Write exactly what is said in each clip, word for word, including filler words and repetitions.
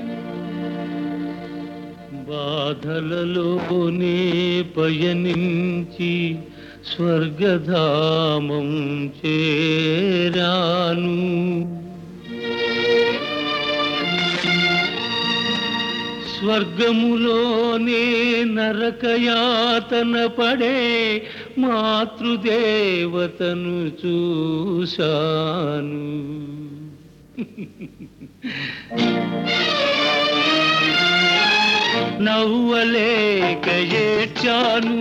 బాధలలోనే పయనించి స్వర్గధామం చేరాను. స్వర్గములోనే నరకయాతన పడే మాతృదేవతను చూశాను. నవ్వలేక ఏడ్చాను,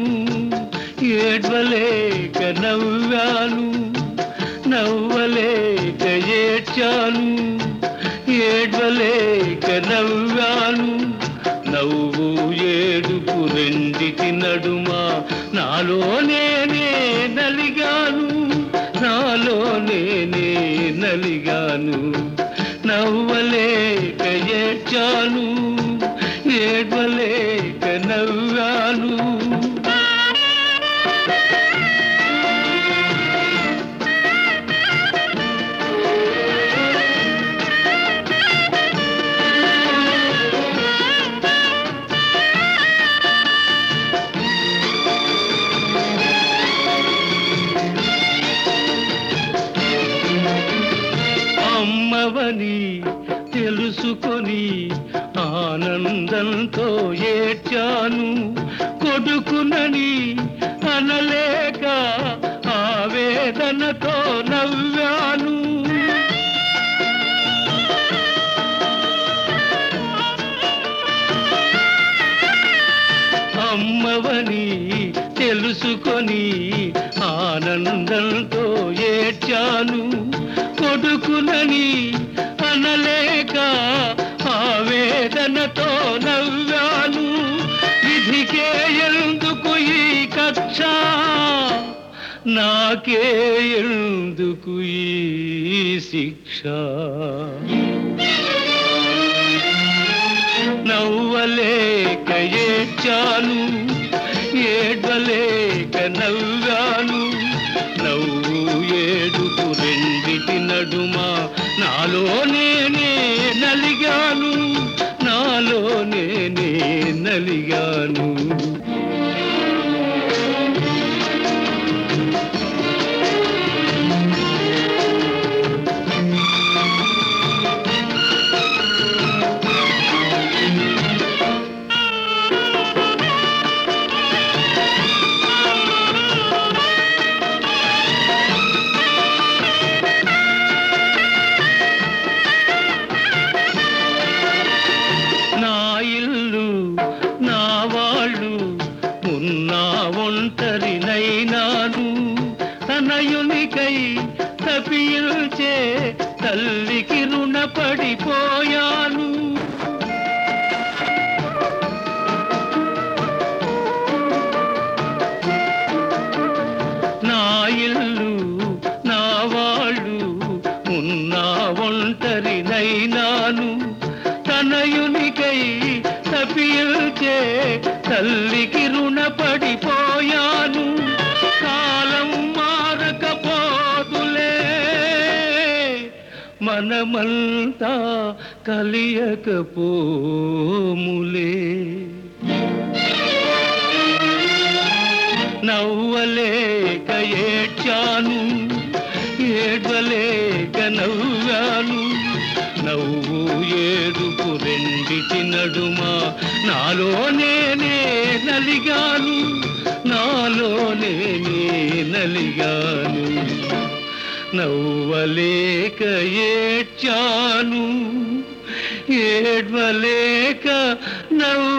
ఏడ్వలేక నవ్వాను. నవ్వలేక ఏడ్చాను, ఏడ్వలేక నవ్వాను. నవ్వు ఏడుపు రెండిటి నడుమ నాలో నేనే నలిగాను, నాలో నేనే నలిగాను. నవ్వలేక ఏడ్చాను, ఏడ్వలేక నవ్వాను. అమ్మవని తెలుసుకొని ఆనందంతో ఏడ్చాను. కొడుకునని అనలేక ఆవేదనతో నవ్వాను. అమ్మవని తెలుసుకొని ఆనందంతో ఏడ్చాను. కొడుకునని అనలేక ఆవేదనతో నవ్వాను. విధికే ఎందుకు ఈ కక్ష, నాకే ఎందుకు ఈ శిక్ష. నవ్వలేక ఏడ్చాను, ఏడ్వలేక నవ్వాను. నవ్వు ఏడుపు రెండిటి నడుమ నాలో నేనే నలిగాను, నాలో నేనే నలిగాను. ఉన్నా ఒంటరినైనాను, తనయునికై తపిల్చే తల్లికి రుణపడిపోయాను. నా ఇల్లు నా వాళ్ళు ఉన్నా ఒంటరినైనాను, తనయునికై తపిల్చే తల్లికి రుణపడిపోయాను. కాలం మారకపోదులే, మనమంతా కలియకపోములే. నవ్వలేక ఏడ్చాను, ఏడ్వలేక నవ్వాను. నవ్వు ఏడుపు రెండిటి నడుమ నాలో నేనే నలిగాను, నాలో నేనే నలిగాను. నవ్వలేక ఏడ్చాను, ఏడ్వలేక నవ్వు